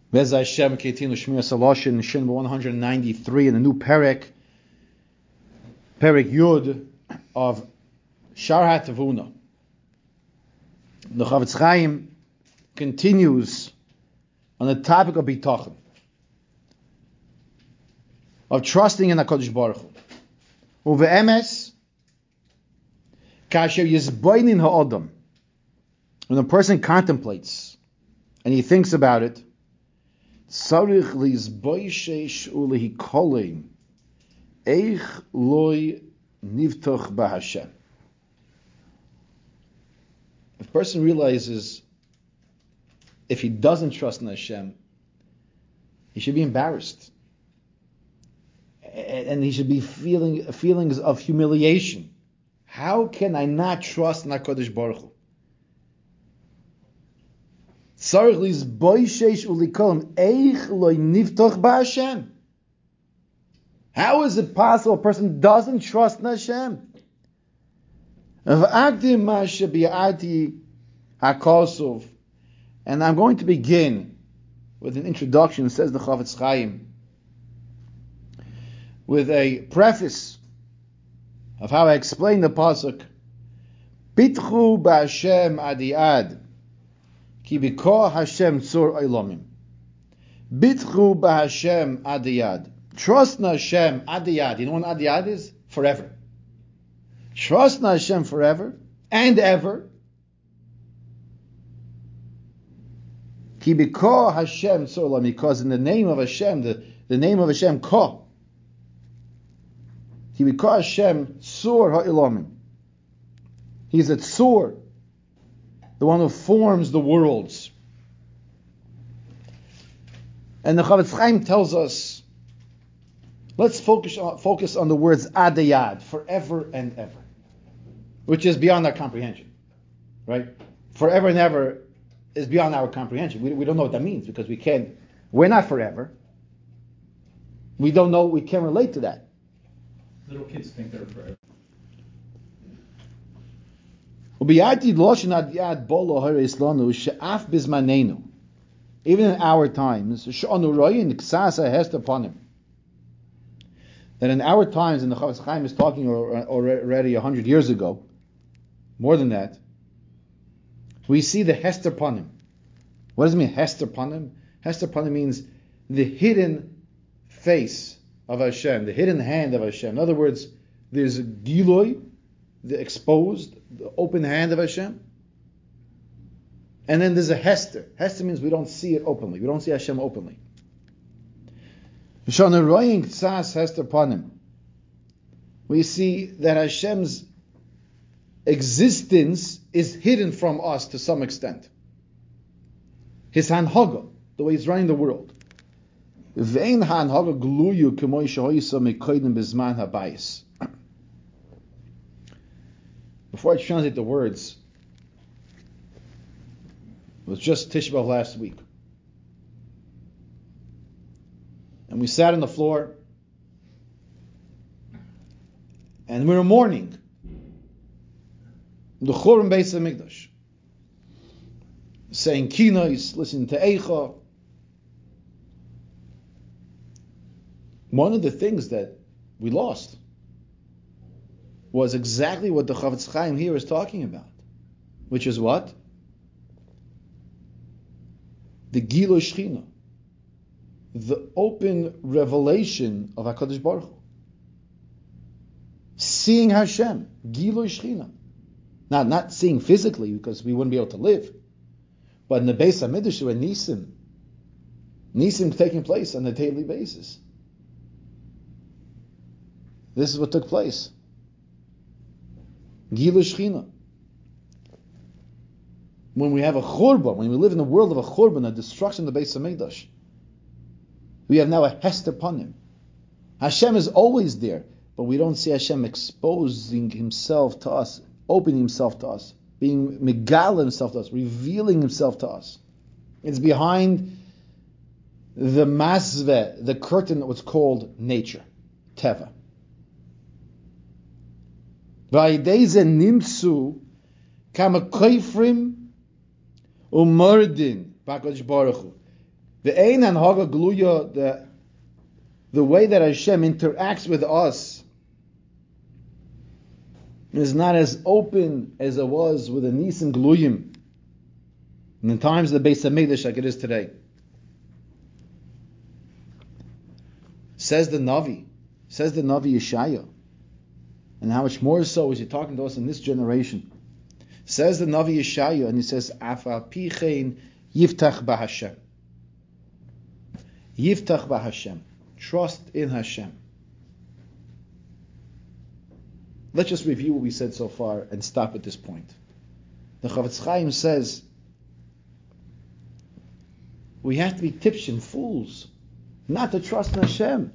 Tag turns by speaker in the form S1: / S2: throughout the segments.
S1: Bez Hashem Keitinu Shmir Saloshin Shin 193 in the new Perek Yud of Shar HaTavuna. The Chavetz Chaim continues on the topic of bitachon, of trusting in HaKadosh Baruch Hu. Uve'emes kasher yizboinin ha'odam, when a person contemplates and he thinks about it, tzarich lizboishesh ulehikolim eich loy nivtoch b'Hashem. If a person realizes if he doesn't trust in Hashem, he should be embarrassed. And he should be feeling feelings of humiliation. How can I not trust in HaKadosh Baruch Hu? How is it possible a person doesn't trust in Hashem? And I'm going to begin with an introduction, says the Chavetz Chaim, with a preface of how I explain the pasuk. Bitchu b'Hashem adiyad, ki b'koach Hashem tzur olamim. Bitchu b'Hashem adiyad. Trust in Hashem adiyad. You know what adiyad is? Forever. Trust in Hashem forever and ever. Ki b'koach Hashem tzur olamim. Because in the name of Hashem, the name of Hashem, Ko. Ki b'koach Hashem tzur ha'olamim. He's a tzur, the one who forms the worlds. And the Chavetz Chaim tells us, let's focus on the words adayad, forever and ever, which is beyond our comprehension, right? Forever and ever is beyond our comprehension. We don't know what that means because we're not forever. We don't know, we can't relate to that.
S2: Little kids think they're forever.
S1: Even in our times, that in our times, and the Chavetz Chaim is talking already 100 years ago, more than that, we see the Hester Panim. What does it mean, Hester Panim? Hester Panim means the hidden face of Hashem, the hidden hand of Hashem. In other words, there's a Giloi, the exposed, the open hand of Hashem. And then there's a Hester. Hester means we don't see it openly. We don't see Hashem openly. We see that Hashem's existence is hidden from us to some extent. His hanhaga, the way he's running the world. Before I translate the words, it was just Tisha B'Av last week. And we sat on the floor and we were mourning the Churban Beis HaMikdash, saying Kinos, listening to Eicha. One of the things that we lost was exactly what the Chavetz Chaim here is talking about, which is what? The Gilui Shechina, the open revelation of HaKadosh Baruch Hu. Seeing Hashem, Gilui Shechina. Not seeing physically, because we wouldn't be able to live, but in the Beis HaMikdash, where Nisim taking place on a daily basis. This is what took place. Gilui Shechina. When we have a churban, when we live in the world of a churban, a destruction of the Beis HaMikdash, we have now a Hester Panim. Hashem is always there, but we don't see Hashem exposing Himself to us, opening Himself to us, being megal Himself to us, revealing Himself to us. It's behind the masveh, the curtain that was called nature, teva. V'ayideze nimsu kama koifrim umordin b'HaKadosh Baruch Hu. The ein hanhaga gluya, the way that Hashem interacts with us is not as open as it was with the Nisim Gluyim in the times of the Beis HaMikdash like it is today. Says the Navi Yeshaya, and how much more so is he talking to us in this generation. Says the Navi Yeshaya, and he says, Afa pichein yiftach b'Hashem. Yiftach b'Hashem. Trust in Hashem. Let's just review what we said so far and stop at this point. The Chavetz Chaim says we have to be tipshin, fools, not to trust in Hashem.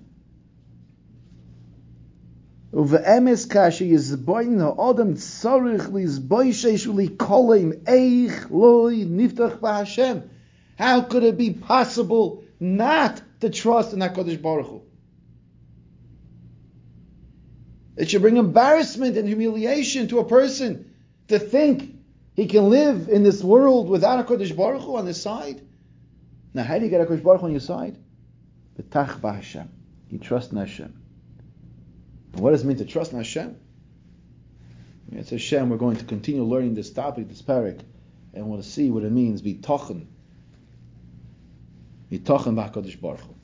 S1: Uve'emes kashi yizboin ha'odam tzarich lizboishesh u'likolim eich loy niftach b'Hashem. How could it be possible not to trust in HaKadosh Baruch Hu? It should bring embarrassment and humiliation to a person to think he can live in this world without HaKadosh Baruch Hu on his side. Now, how do you get HaKadosh Baruch Hu on your side? B'tach b'Hashem. You trust in Hashem. And what does it mean to trust in Hashem? It's Hashem. We're going to continue learning this topic, this parak, and we'll see what it means. B'tochen b'HaKadosh Baruch Hu.